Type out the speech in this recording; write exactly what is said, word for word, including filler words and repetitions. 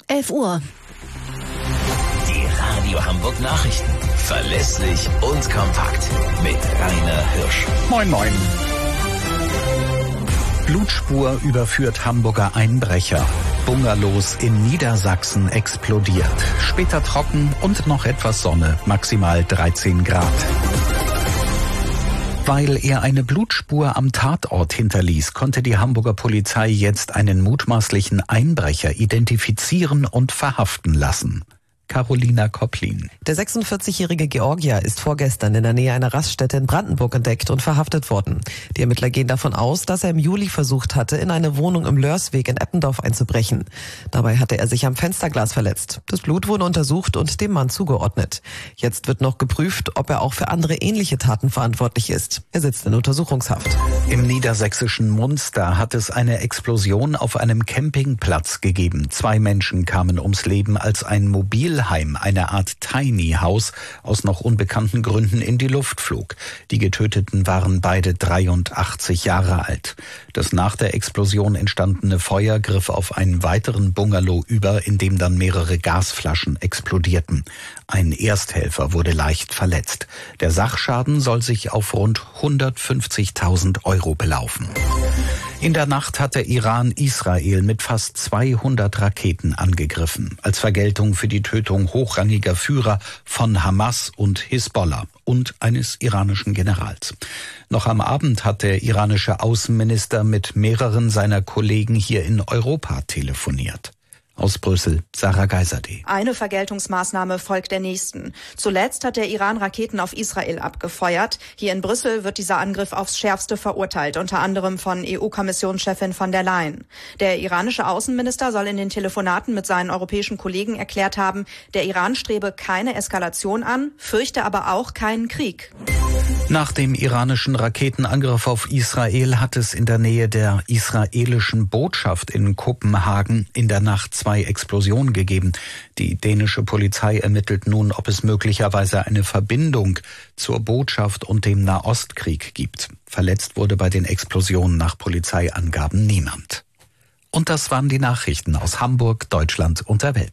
elf Uhr. Die Radio Hamburg Nachrichten. Verlässlich und kompakt. Mit Rainer Hirsch. Moin, moin. Blutspur überführt Hamburger Einbrecher. Bungalows in Niedersachsen explodiert. Später trocken und noch etwas Sonne, maximal dreizehn Grad. Weil er eine Blutspur am Tatort hinterließ, konnte die Hamburger Polizei jetzt einen mutmaßlichen Einbrecher identifizieren und verhaften lassen. Carolina Kopplin. Der sechsundvierzigjährige Georgier ist vorgestern in der Nähe einer Raststätte in Brandenburg entdeckt und verhaftet worden. Die Ermittler gehen davon aus, dass er im Juli versucht hatte, in eine Wohnung im Lörsweg in Eppendorf einzubrechen. Dabei hatte er sich am Fensterglas verletzt. Das Blut wurde untersucht und dem Mann zugeordnet. Jetzt wird noch geprüft, ob er auch für andere ähnliche Taten verantwortlich ist. Er sitzt in Untersuchungshaft. Im niedersächsischen Munster hat es eine Explosion auf einem Campingplatz gegeben. Zwei Menschen kamen ums Leben, als ein Mobil eine Art Tiny House, aus noch unbekannten Gründen in die Luft flog. Die Getöteten waren beide dreiundachtzig Jahre alt. Das nach der Explosion entstandene Feuer griff auf einen weiteren Bungalow über, in dem dann mehrere Gasflaschen explodierten. Ein Ersthelfer wurde leicht verletzt. Der Sachschaden soll sich auf rund hundertfünfzigtausend Euro belaufen. In der Nacht hat der Iran Israel mit fast zweihundert Raketen angegriffen, als Vergeltung für die Tötung hochrangiger Führer von Hamas und Hisbollah und eines iranischen Generals. Noch am Abend hat der iranische Außenminister mit mehreren seiner Kollegen hier in Europa telefoniert. Aus Brüssel, Sarah Geiserde. Eine Vergeltungsmaßnahme folgt der nächsten. Zuletzt hat der Iran Raketen auf Israel abgefeuert. Hier in Brüssel wird dieser Angriff aufs Schärfste verurteilt, unter anderem von E U-Kommissionschefin von der Leyen. Der iranische Außenminister soll in den Telefonaten mit seinen europäischen Kollegen erklärt haben, der Iran strebe keine Eskalation an, fürchte aber auch keinen Krieg. Nach dem iranischen Raketenangriff auf Israel hat es in der Nähe der israelischen Botschaft in Kopenhagen in der Nacht zwei Explosionen gegeben. Die dänische Polizei ermittelt nun, ob es möglicherweise eine Verbindung zur Botschaft und dem Nahostkrieg gibt. Verletzt wurde bei den Explosionen nach Polizeiangaben niemand. Und das waren die Nachrichten aus Hamburg, Deutschland und der Welt.